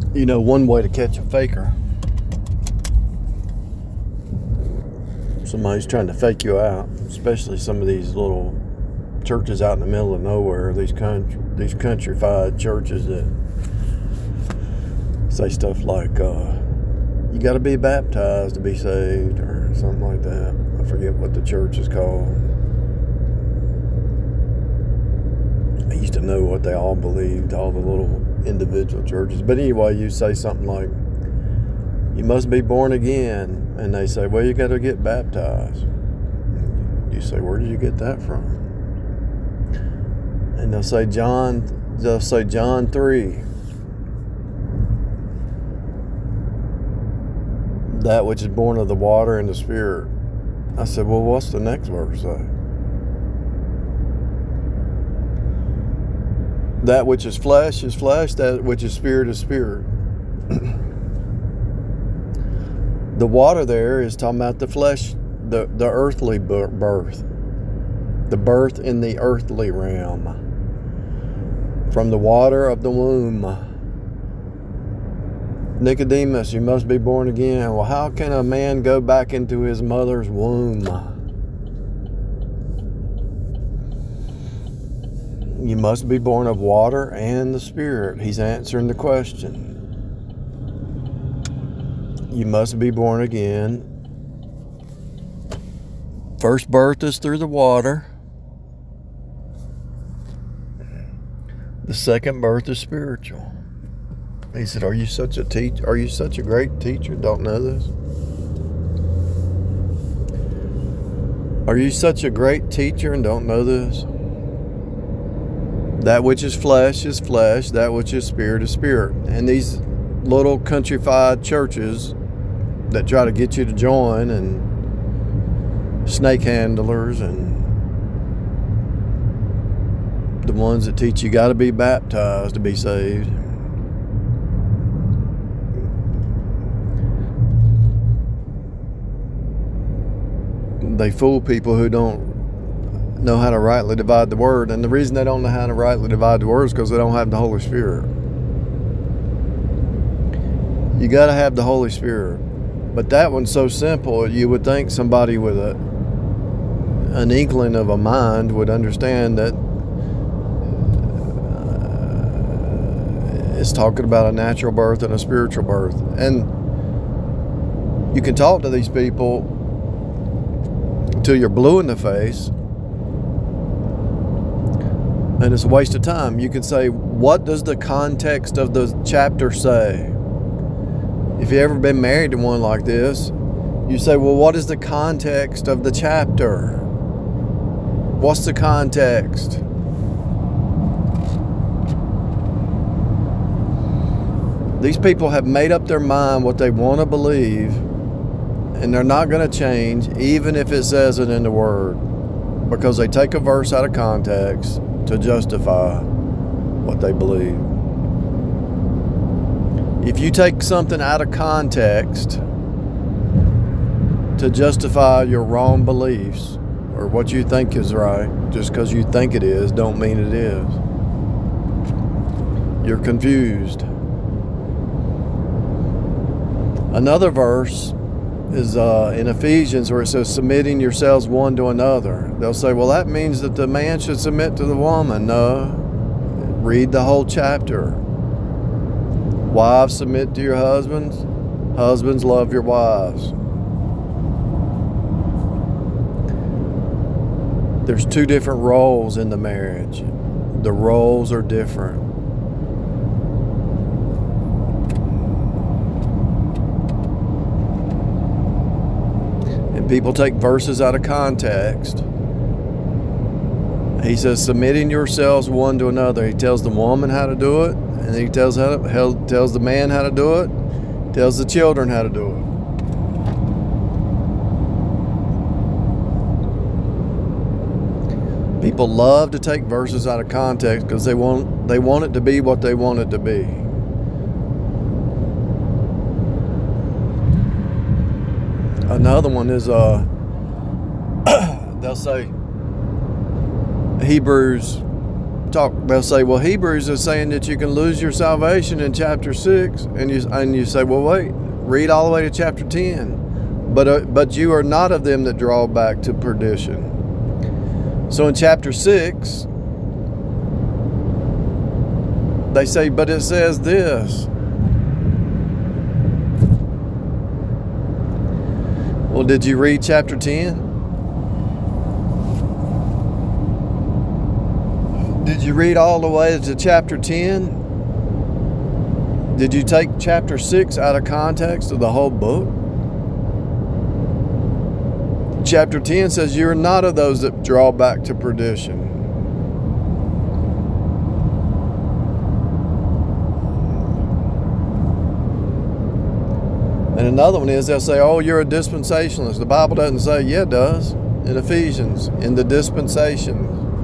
You know, one way to catch a faker, somebody's trying to fake you out, especially some of these little churches out in the middle of nowhere, these countrified churches that say stuff like, you got to be baptized to be saved, or something like that. I forget what the church is called. I used to know what they all believed, all the little individual churches. But anyway, you say something like, you must be born again. And they say, well, you got to get baptized. You say, where did you get that from? And they'll say John 3. That which is born of the water and the Spirit. I said, well, what's the next verse say? That which is flesh, that which is spirit is spirit. The water there is talking about the flesh, the earthly birth. The birth in the earthly realm. From the water of the womb. Nicodemus, you must be born again. Well, how can a man go back into his mother's womb? You must be born of water and the Spirit. He's answering the question. You must be born again. First birth is through the water. The second birth is spiritual. He said, are you such a great teacher? Don't know this? Are you such a great teacher and don't know this? That which is flesh, that which is spirit is spirit. And these little countrified churches that try to get you to join, and snake handlers, and the ones that teach you got to be baptized to be saved. They fool people who don't know how to rightly divide the word. And the reason they don't know how to rightly divide the word is because they don't have the Holy Spirit. You got to have the Holy Spirit. But that one's so simple, you would think somebody with an inkling of a mind would understand that it's talking about a natural birth and a spiritual birth. And you can talk to these people until you're blue in the face, and it's a waste of time. You can say, what does the context of the chapter say? If you've ever been married to one like this, you say, well, what is the context of the chapter? What's the context? These people have made up their mind what they want to believe, and they're not going to change even if it says it in the Word, because they take a verse out of context to justify what they believe. If you take something out of context to justify your wrong beliefs or what you think is right, just because you think it is, don't mean it is. You're confused. Another verse is in Ephesians, where it says, submitting yourselves one to another. They'll say, well, that means that the man should submit to the woman. No. Read the whole chapter. Wives, submit to your husbands. Husbands, love your wives. There's two different roles in the marriage. The roles are different. People take verses out of context. He says, submitting yourselves one to another. He tells the woman how to do it, and he tells the man how to do it, tells the children how to do it. People love to take verses out of context because they want it to be what they want it to be. Another one is, they'll say, Hebrews they'll say, well, Hebrews is saying that you can lose your salvation in chapter 6, and you say, well, wait, read all the way to chapter 10. But you are not of them that draw back to perdition. So in chapter 6, they say, but it says this. Well, did you read chapter 10? Did you read all the way to chapter 10? Did you take chapter 6 out of context of the whole book? Chapter 10 says, you are not of those that draw back to perdition. And another one is, they'll say, oh, you're a dispensationalist. The Bible doesn't say. Yeah, it does. In Ephesians, in the dispensation.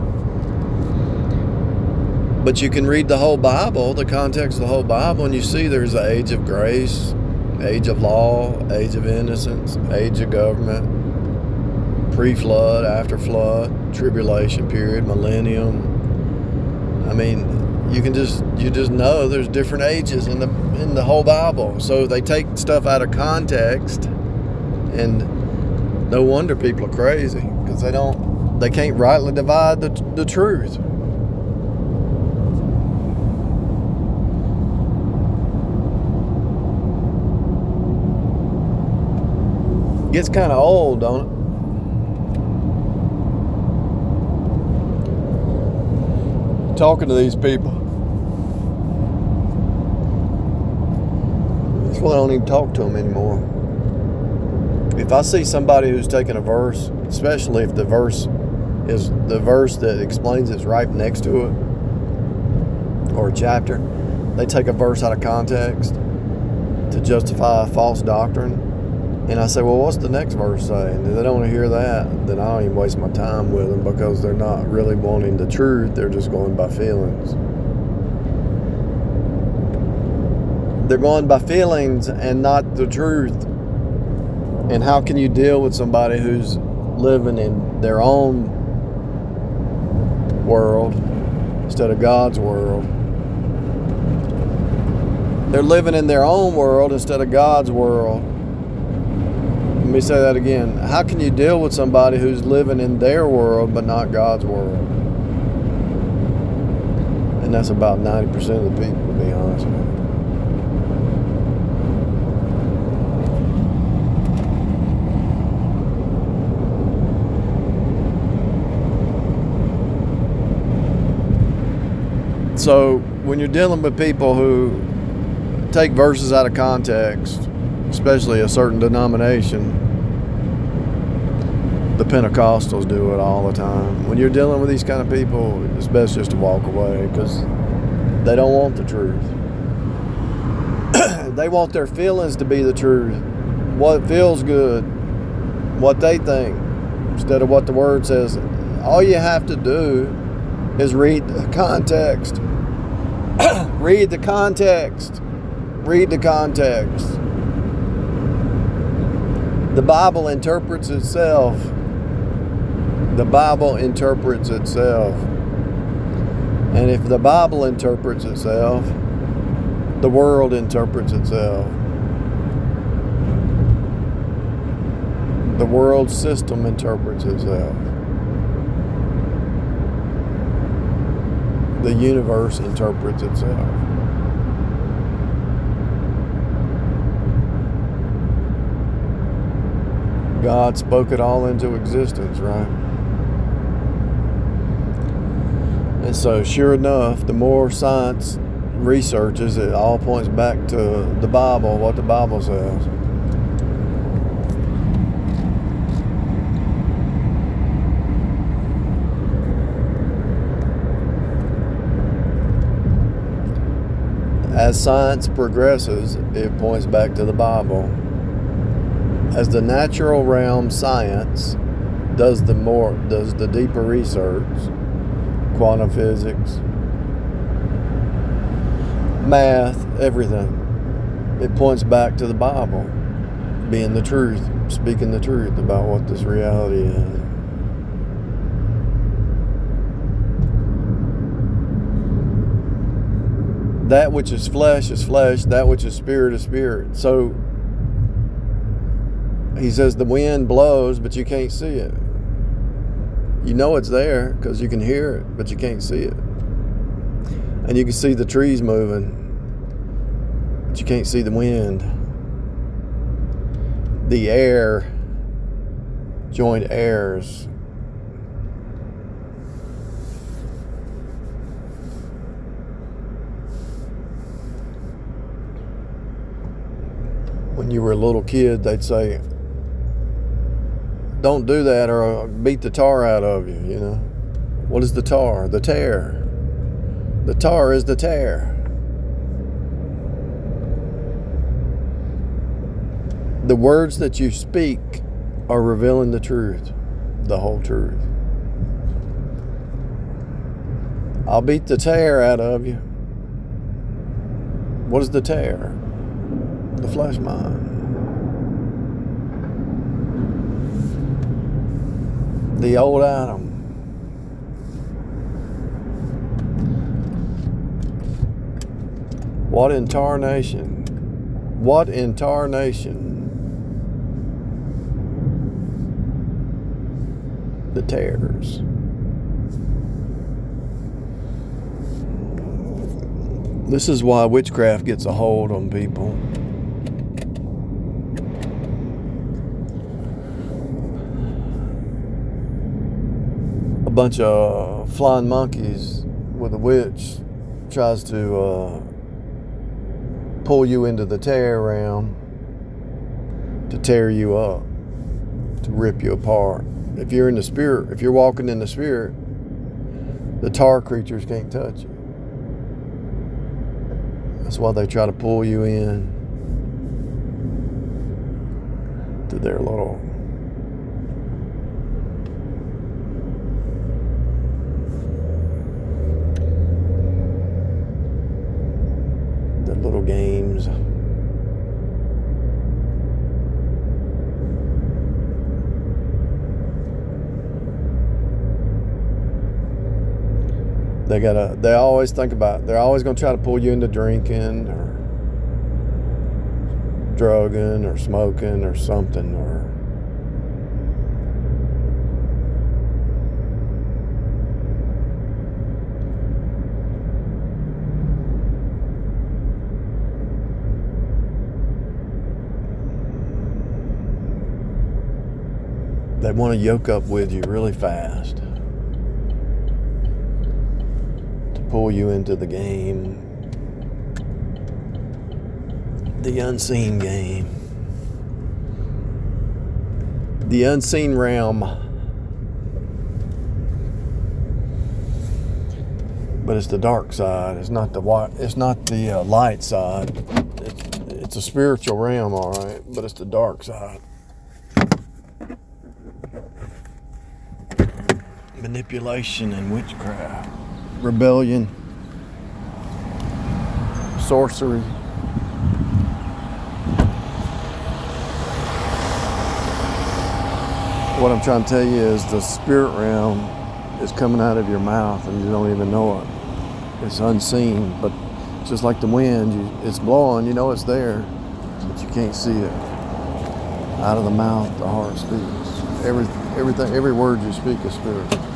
But you can read the whole Bible, the context of the whole Bible, and you see there's the age of grace, age of law, age of innocence, age of government, pre-flood, after flood, tribulation period, millennium. I mean, you just know there's different ages in the whole Bible. So they take stuff out of context, and no wonder people are crazy, because they can't rightly divide the truth. Gets kind of old, don't it? Talking to these people. That's why I don't even talk to them anymore. If I see somebody who's taking a verse, especially if the verse is the verse that explains it's right next to it, or a chapter, they take a verse out of context to justify a false doctrine. And I say, well, what's the next verse say? And if they don't want to hear that, then I don't even waste my time with them, because they're not really wanting the truth. They're just going by feelings. They're going by feelings and not the truth. And how can you deal with somebody who's living in their own world instead of God's world? They're living in their own world instead of God's world. Let me say that again. How can you deal with somebody who's living in their world but not God's world? And that's about 90% of the people, to be honest with you. So when you're dealing with people who take verses out of context, especially a certain denomination, the Pentecostals do it all the time. When you're dealing with these kind of people, it's best just to walk away, because they don't want the truth. They want their feelings to be the truth, what feels good, what they think, instead of what the Word says. All you have to do is read the context. Read the context. Read the context. The Bible interprets itself. The Bible interprets itself. And if the Bible interprets itself, the world interprets itself. The world system interprets itself. The universe interprets itself. God spoke it all into existence, right? And so, sure enough, the more science researches, it all points back to the Bible, what the Bible says. As science progresses, it points back to the Bible. As the natural realm science does the deeper research, quantum physics, math, everything, it points back to the Bible being the truth, speaking the truth about what this reality is. That which is flesh, that which is spirit. So he says the wind blows, but you can't see it. You know it's there because you can hear it, but you can't see it. And you can see the trees moving, but you can't see the wind. The air, joint heirs. When you were a little kid, they'd say, don't do that or I'll beat the tar out of you, you know. What is the tar? The tear. The tar is the tear. The words that you speak are revealing the truth, the whole truth. I'll beat the tear out of you. What is the tear? The flesh mind. The old Adam. What in tarnation? What in tarnation? The tares. This is why witchcraft gets a hold on people. A bunch of flying monkeys with a witch tries to pull you into the tear realm, to tear you up, to rip you apart. If you're in the spirit, if you're walking in the spirit, the tar creatures can't touch you. That's why they try to pull you in to their little games. They always think about, they're always going to try to pull you into drinking or drugging or smoking or something, or they want to yoke up with you really fast to pull you into the game, the unseen game, the unseen realm. But it's the dark side. It's not the white. It's not the light side. It's a spiritual realm, all right, but it's the dark side. Manipulation and witchcraft, rebellion, sorcery. What I'm trying to tell you is the spirit realm is coming out of your mouth and you don't even know it. It's unseen, but just like the wind, it's blowing, you know it's there, but you can't see it. Out of the mouth, the heart speaks. Everything, every word you speak is spirit.